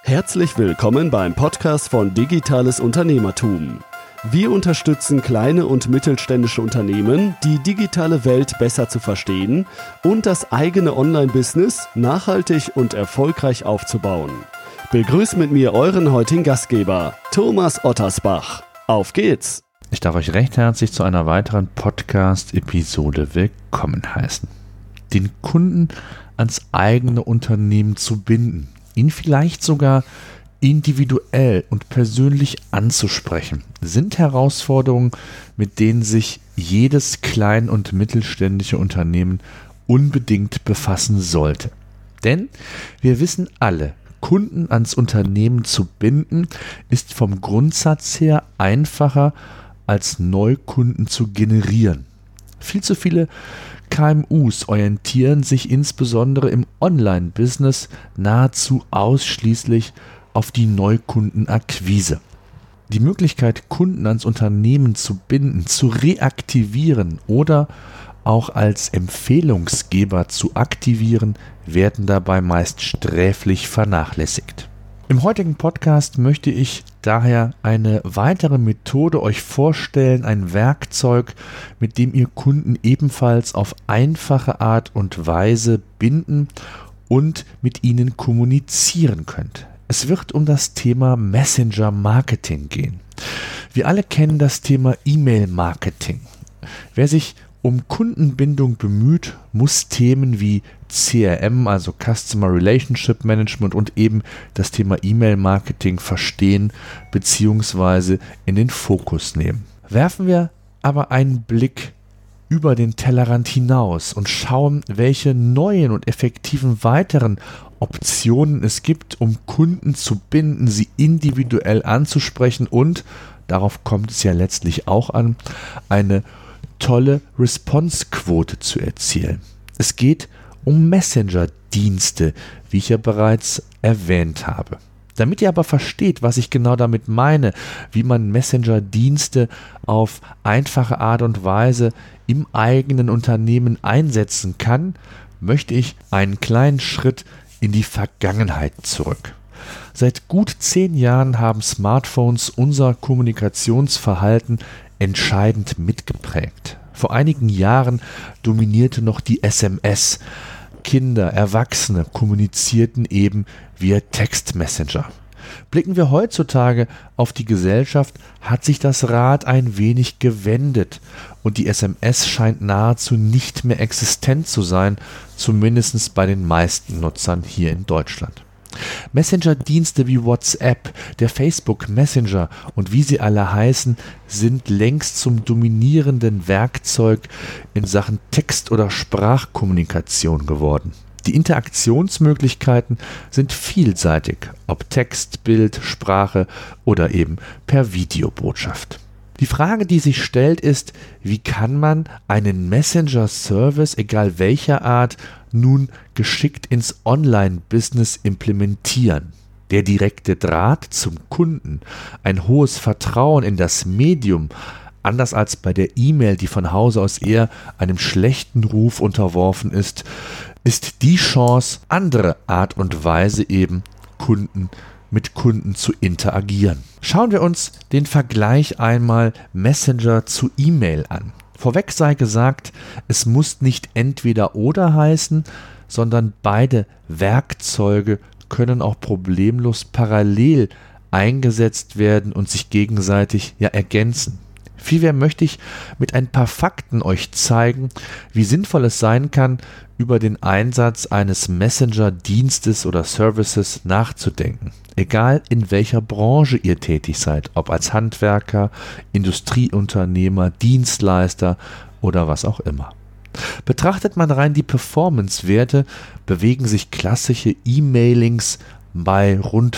Herzlich willkommen beim Podcast von Digitales Unternehmertum. Wir unterstützen kleine und mittelständische Unternehmen, die digitale Welt besser zu verstehen und das eigene Online-Business nachhaltig und erfolgreich aufzubauen. Begrüßt mit mir euren heutigen Gastgeber, Thomas Ottersbach. Auf geht's! Ich darf euch recht herzlich zu einer weiteren Podcast-Episode willkommen heißen. Den Kunden ans eigene Unternehmen zu binden, ihn vielleicht sogar individuell und persönlich anzusprechen, sind Herausforderungen, mit denen sich jedes klein- und mittelständische Unternehmen unbedingt befassen sollte. Denn wir wissen alle, Kunden ans Unternehmen zu binden, ist vom Grundsatz her einfacher als Neukunden zu generieren. Viel zu viele KMUs orientieren sich insbesondere im Online-Business nahezu ausschließlich auf die Neukundenakquise. Die Möglichkeit, Kunden ans Unternehmen zu binden, zu reaktivieren oder auch als Empfehlungsgeber zu aktivieren, werden dabei meist sträflich vernachlässigt. Im heutigen Podcast möchte ich daher eine weitere Methode euch vorstellen, ein Werkzeug, mit dem ihr Kunden ebenfalls auf einfache Art und Weise binden und mit ihnen kommunizieren könnt. Es wird um das Thema Messenger-Marketing gehen. Wir alle kennen das Thema E-Mail-Marketing. Wer sich um Kundenbindung bemüht, muss Themen wie CRM, also Customer Relationship Management, und eben das Thema E-Mail-Marketing verstehen bzw. in den Fokus nehmen. Werfen wir aber einen Blick über den Tellerrand hinaus und schauen, welche neuen und effektiven weiteren Optionen es gibt, um Kunden zu binden, sie individuell anzusprechen und, darauf kommt es ja letztlich auch an, eine tolle Response-Quote zu erzielen. Es geht um Messenger-Dienste, wie ich ja bereits erwähnt habe. Damit ihr aber versteht, was ich genau damit meine, wie man Messenger-Dienste auf einfache Art und Weise im eigenen Unternehmen einsetzen kann, möchte ich einen kleinen Schritt in die Vergangenheit zurück. Seit gut 10 Jahren haben Smartphones unser Kommunikationsverhalten entscheidend mitgeprägt. Vor einigen Jahren dominierte noch die SMS. Kinder, Erwachsene kommunizierten eben via Textmessenger. Blicken wir heutzutage auf die Gesellschaft, hat sich das Rad ein wenig gewendet und die SMS scheint nahezu nicht mehr existent zu sein, zumindest bei den meisten Nutzern hier in Deutschland. Messenger-Dienste wie WhatsApp, der Facebook Messenger und wie sie alle heißen, sind längst zum dominierenden Werkzeug in Sachen Text- oder Sprachkommunikation geworden. Die Interaktionsmöglichkeiten sind vielseitig, ob Text, Bild, Sprache oder eben per Videobotschaft. Die Frage, die sich stellt, ist, wie kann man einen Messenger-Service, egal welcher Art, nun geschickt ins Online-Business implementieren? Der direkte Draht zum Kunden, ein hohes Vertrauen in das Medium, anders als bei der E-Mail, die von Hause aus eher einem schlechten Ruf unterworfen ist die Chance, andere Art und Weise eben mit Kunden zu interagieren. Schauen wir uns den Vergleich einmal Messenger zu E-Mail an. Vorweg sei gesagt, es muss nicht entweder oder heißen, sondern beide Werkzeuge können auch problemlos parallel eingesetzt werden und sich gegenseitig ergänzen. Vielmehr möchte ich mit ein paar Fakten euch zeigen, wie sinnvoll es sein kann, über den Einsatz eines Messenger-Dienstes oder Services nachzudenken. Egal in welcher Branche ihr tätig seid, ob als Handwerker, Industrieunternehmer, Dienstleister oder was auch immer. Betrachtet man rein die Performance-Werte, bewegen sich klassische E-Mailings bei rund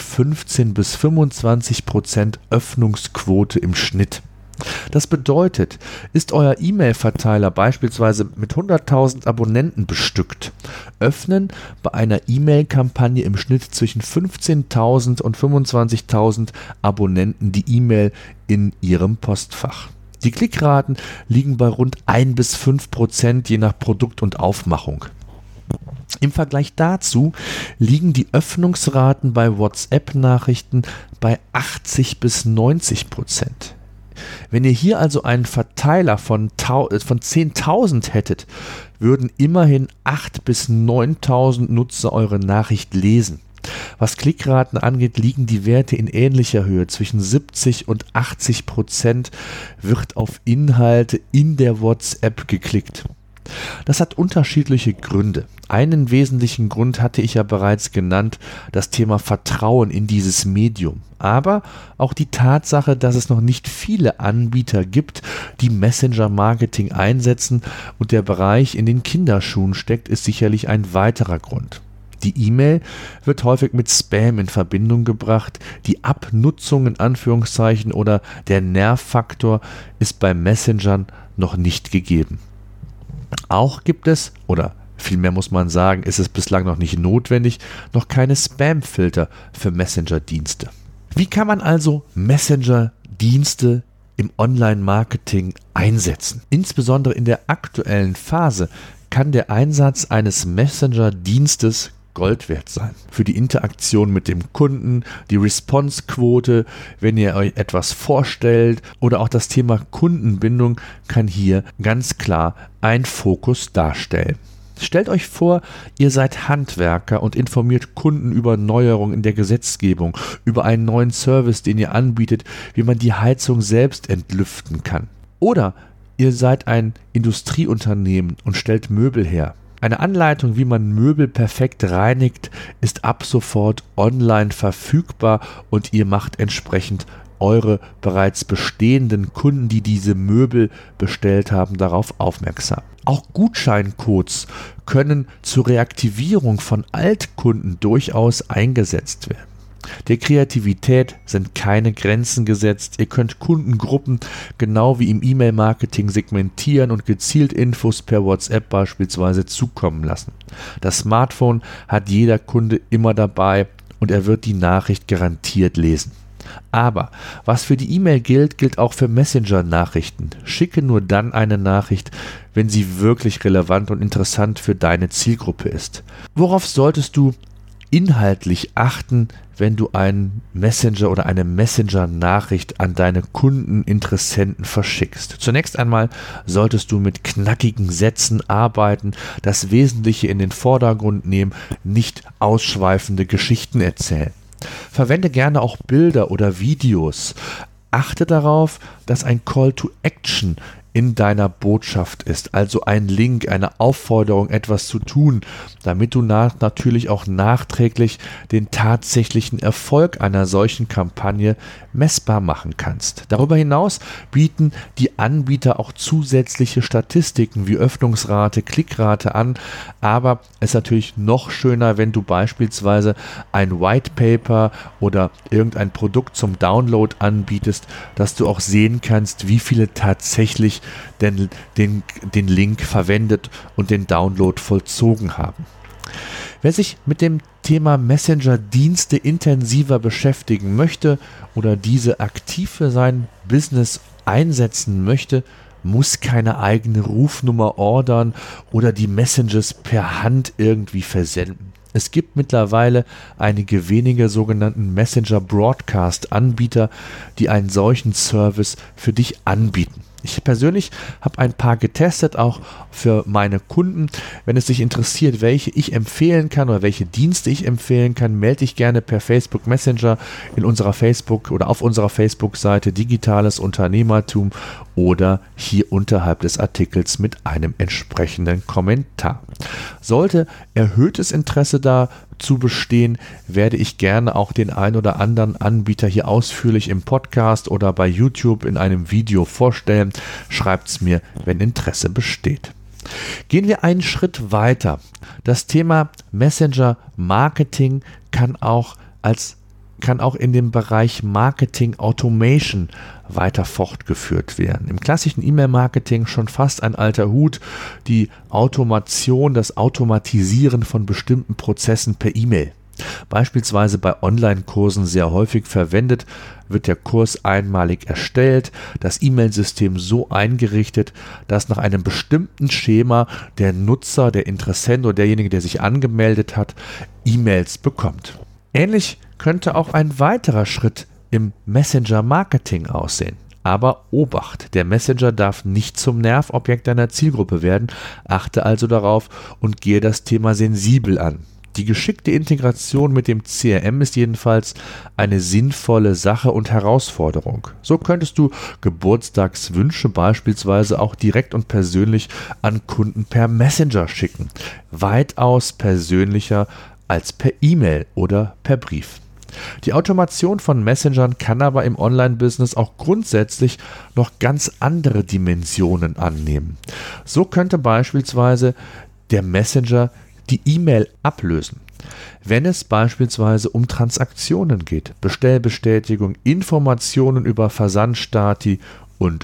15-25% Öffnungsquote im Schnitt. Das bedeutet, ist euer E-Mail-Verteiler beispielsweise mit 100.000 Abonnenten bestückt, öffnen bei einer E-Mail-Kampagne im Schnitt zwischen 15.000 und 25.000 Abonnenten die E-Mail in ihrem Postfach. Die Klickraten liegen bei rund 1-5% je nach Produkt und Aufmachung. Im Vergleich dazu liegen die Öffnungsraten bei WhatsApp-Nachrichten bei 80-90%. Wenn ihr hier also einen Verteiler von 10.000 hättet, würden immerhin 8.000 bis 9.000 Nutzer eure Nachricht lesen. Was Klickraten angeht, liegen die Werte in ähnlicher Höhe. Zwischen 70 und 80% wird auf Inhalte in der WhatsApp geklickt. Das hat unterschiedliche Gründe. Einen wesentlichen Grund hatte ich ja bereits genannt, das Thema Vertrauen in dieses Medium. Aber auch die Tatsache, dass es noch nicht viele Anbieter gibt, die Messenger-Marketing einsetzen und der Bereich in den Kinderschuhen steckt, ist sicherlich ein weiterer Grund. Die E-Mail wird häufig mit Spam in Verbindung gebracht. Die Abnutzung in Anführungszeichen oder der Nervfaktor ist bei Messengern noch nicht gegeben. Auch gibt es, oder vielmehr muss man sagen, ist es bislang noch nicht notwendig, noch keine Spam-Filter für Messenger-Dienste. Wie kann man also Messenger-Dienste im Online-Marketing einsetzen? Insbesondere in der aktuellen Phase kann der Einsatz eines Messenger-Dienstes Gold wert sein. Für die Interaktion mit dem Kunden, die Response-Quote, wenn ihr euch etwas vorstellt oder auch das Thema Kundenbindung kann hier ganz klar ein Fokus darstellen. Stellt euch vor, ihr seid Handwerker und informiert Kunden über Neuerungen in der Gesetzgebung, über einen neuen Service, den ihr anbietet, wie man die Heizung selbst entlüften kann. Oder ihr seid ein Industrieunternehmen und stellt Möbel her. Eine Anleitung, wie man Möbel perfekt reinigt, ist ab sofort online verfügbar und ihr macht entsprechend eure bereits bestehenden Kunden, die diese Möbel bestellt haben, darauf aufmerksam. Auch Gutscheincodes können zur Reaktivierung von Altkunden durchaus eingesetzt werden. Der Kreativität sind keine Grenzen gesetzt. Ihr könnt Kundengruppen genau wie im E-Mail-Marketing segmentieren und gezielt Infos per WhatsApp beispielsweise zukommen lassen. Das Smartphone hat jeder Kunde immer dabei und er wird die Nachricht garantiert lesen. Aber was für die E-Mail gilt, gilt auch für Messenger-Nachrichten. Schicke nur dann eine Nachricht, wenn sie wirklich relevant und interessant für deine Zielgruppe ist. Worauf solltest du inhaltlich achten, wenn du einen Messenger oder eine Messenger-Nachricht an deine Kunden, Interessenten verschickst? Zunächst einmal solltest du mit knackigen Sätzen arbeiten, das Wesentliche in den Vordergrund nehmen, nicht ausschweifende Geschichten erzählen. Verwende gerne auch Bilder oder Videos. Achte darauf, dass ein Call to Action in deiner Botschaft ist, also ein Link, eine Aufforderung, etwas zu tun, damit du natürlich auch nachträglich den tatsächlichen Erfolg einer solchen Kampagne messbar machen kannst. Darüber hinaus bieten die Anbieter auch zusätzliche Statistiken wie Öffnungsrate, Klickrate an, aber es ist natürlich noch schöner, wenn du beispielsweise ein White Paper oder irgendein Produkt zum Download anbietest, dass du auch sehen kannst, wie viele tatsächlich den Link verwendet und den Download vollzogen haben. Wer sich mit dem Thema Messenger-Dienste intensiver beschäftigen möchte oder diese aktiv für sein Business einsetzen möchte, muss keine eigene Rufnummer ordern oder die Messages per Hand irgendwie versenden. Es gibt mittlerweile einige wenige sogenannten Messenger-Broadcast-Anbieter, die einen solchen Service für dich anbieten. Ich persönlich habe ein paar getestet, auch für meine Kunden. Wenn es dich interessiert, welche ich empfehlen kann oder welche Dienste ich empfehlen kann, melde dich gerne per Facebook Messenger in unserer Facebook oder auf unserer Facebook-Seite Digitales Unternehmertum oder hier unterhalb des Artikels mit einem entsprechenden Kommentar. Sollte erhöhtes Interesse dazu bestehen, werde ich gerne auch den ein oder anderen Anbieter hier ausführlich im Podcast oder bei YouTube in einem Video vorstellen. Schreibt es mir, wenn Interesse besteht. Gehen wir einen Schritt weiter. Das Thema Messenger Marketing kann auch in dem Bereich Marketing Automation weiter fortgeführt werden. Im klassischen E-Mail-Marketing schon fast ein alter Hut, die Automation, das Automatisieren von bestimmten Prozessen per E-Mail. Beispielsweise bei Online-Kursen sehr häufig verwendet, wird der Kurs einmalig erstellt, das E-Mail-System so eingerichtet, dass nach einem bestimmten Schema der Nutzer, der Interessent oder derjenige, der sich angemeldet hat, E-Mails bekommt. Ähnlich könnte auch ein weiterer Schritt im Messenger-Marketing aussehen. Aber Obacht, der Messenger darf nicht zum Nervobjekt deiner Zielgruppe werden, achte also darauf und gehe das Thema sensibel an. Die geschickte Integration mit dem CRM ist jedenfalls eine sinnvolle Sache und Herausforderung. So könntest du Geburtstagswünsche beispielsweise auch direkt und persönlich an Kunden per Messenger schicken. Weitaus persönlicher als per E-Mail oder per Brief. Die Automation von Messengern kann aber im Online-Business auch grundsätzlich noch ganz andere Dimensionen annehmen. So könnte beispielsweise der Messenger die E-Mail ablösen, wenn es beispielsweise um Transaktionen geht, Bestellbestätigung, Informationen über Versandstati und.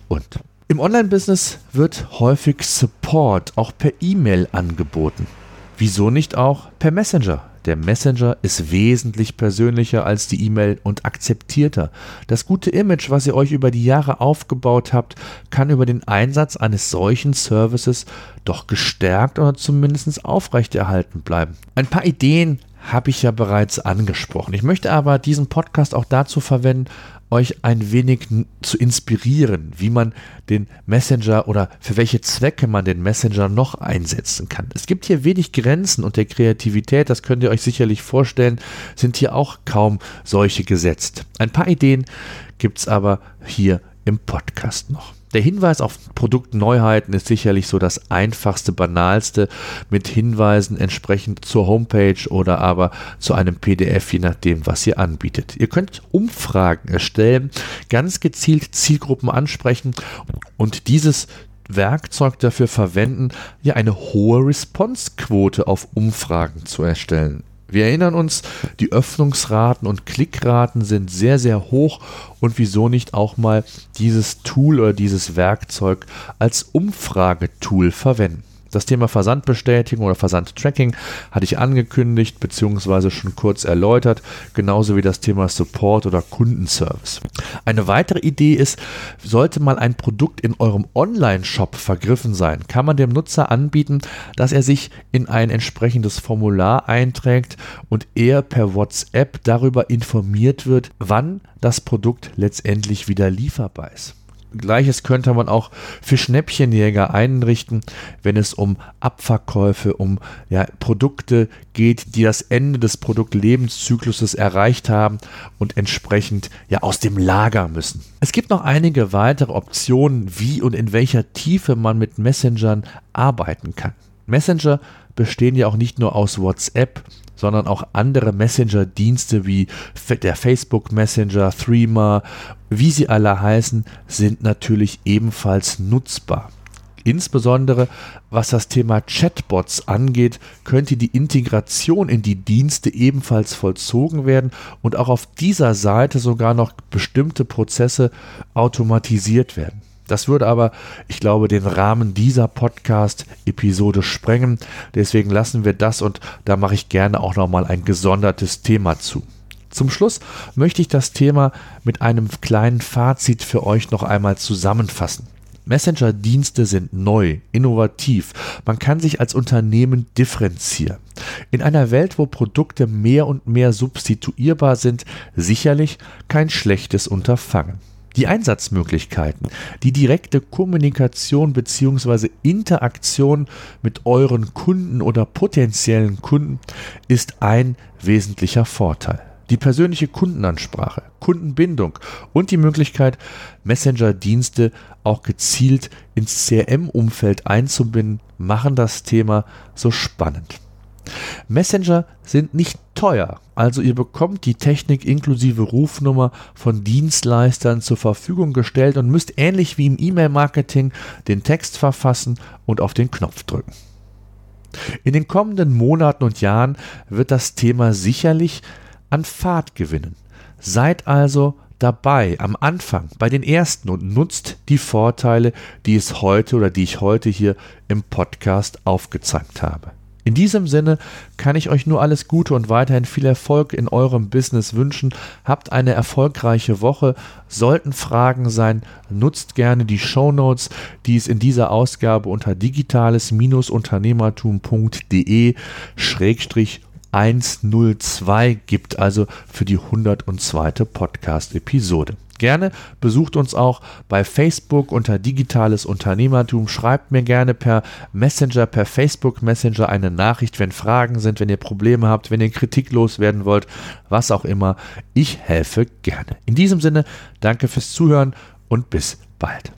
Im Online-Business wird häufig Support auch per E-Mail angeboten. Wieso nicht auch per Messenger? Der Messenger ist wesentlich persönlicher als die E-Mail und akzeptierter. Das gute Image, was ihr euch über die Jahre aufgebaut habt, kann über den Einsatz eines solchen Services doch gestärkt oder zumindest aufrechterhalten bleiben. Ein paar Ideen habe ich ja bereits angesprochen. Ich möchte aber diesen Podcast auch dazu verwenden, euch ein wenig zu inspirieren, wie man den Messenger oder für welche Zwecke man den Messenger noch einsetzen kann. Es gibt hier wenig Grenzen und der Kreativität, das könnt ihr euch sicherlich vorstellen, sind hier auch kaum solche gesetzt. Ein paar Ideen gibt es aber hier im Podcast noch. Der Hinweis auf Produktneuheiten ist sicherlich so das einfachste, banalste, mit Hinweisen entsprechend zur Homepage oder aber zu einem PDF, je nachdem, was ihr anbietet. Ihr könnt Umfragen erstellen, ganz gezielt Zielgruppen ansprechen und dieses Werkzeug dafür verwenden, ja eine hohe Responsequote auf Umfragen zu erstellen. Wir erinnern uns, die Öffnungsraten und Klickraten sind sehr, sehr hoch und wieso nicht auch mal dieses Tool oder dieses Werkzeug als Umfragetool verwenden. Das Thema Versandbestätigung oder Versandtracking hatte ich angekündigt bzw. schon kurz erläutert, genauso wie das Thema Support oder Kundenservice. Eine weitere Idee ist, sollte mal ein Produkt in eurem Online-Shop vergriffen sein, kann man dem Nutzer anbieten, dass er sich in ein entsprechendes Formular einträgt und er per WhatsApp darüber informiert wird, wann das Produkt letztendlich wieder lieferbar ist. Gleiches könnte man auch für Schnäppchenjäger einrichten, wenn es um Abverkäufe, um Produkte geht, die das Ende des Produktlebenszykluses erreicht haben und entsprechend aus dem Lager müssen. Es gibt noch einige weitere Optionen, wie und in welcher Tiefe man mit Messengern arbeiten kann. Messenger bestehen ja auch nicht nur aus WhatsApp, sondern auch andere Messenger-Dienste wie der Facebook Messenger, Threema, wie sie alle heißen, sind natürlich ebenfalls nutzbar. Insbesondere was das Thema Chatbots angeht, könnte die Integration in die Dienste ebenfalls vollzogen werden und auch auf dieser Seite sogar noch bestimmte Prozesse automatisiert werden. Das würde aber, ich glaube, den Rahmen dieser Podcast-Episode sprengen. Deswegen lassen wir das und da mache ich gerne auch nochmal ein gesondertes Thema zu. Zum Schluss möchte ich das Thema mit einem kleinen Fazit für euch noch einmal zusammenfassen. Messenger-Dienste sind neu, innovativ. Man kann sich als Unternehmen differenzieren. In einer Welt, wo Produkte mehr und mehr substituierbar sind, sicherlich kein schlechtes Unterfangen. Die Einsatzmöglichkeiten, die direkte Kommunikation bzw. Interaktion mit euren Kunden oder potenziellen Kunden ist ein wesentlicher Vorteil. Die persönliche Kundenansprache, Kundenbindung und die Möglichkeit, Messenger-Dienste auch gezielt ins CRM-Umfeld einzubinden, machen das Thema so spannend. Messenger sind nicht teuer, also ihr bekommt die Technik inklusive Rufnummer von Dienstleistern zur Verfügung gestellt und müsst ähnlich wie im E-Mail-Marketing den Text verfassen und auf den Knopf drücken. In den kommenden Monaten und Jahren wird das Thema sicherlich an Fahrt gewinnen. Seid also dabei am Anfang bei den ersten und nutzt die Vorteile, die ich heute hier im Podcast aufgezeigt habe. In diesem Sinne kann ich euch nur alles Gute und weiterhin viel Erfolg in eurem Business wünschen. Habt eine erfolgreiche Woche. Sollten Fragen sein, nutzt gerne die Shownotes, die es in dieser Ausgabe unter digitales-unternehmertum.de/102 gibt, also für die 102. Podcast-Episode. Gerne besucht uns auch bei Facebook unter Digitales Unternehmertum. Schreibt mir gerne per Messenger, per Facebook Messenger eine Nachricht, wenn Fragen sind, wenn ihr Probleme habt, wenn ihr Kritik loswerden wollt, was auch immer. Ich helfe gerne. In diesem Sinne, danke fürs Zuhören und bis bald.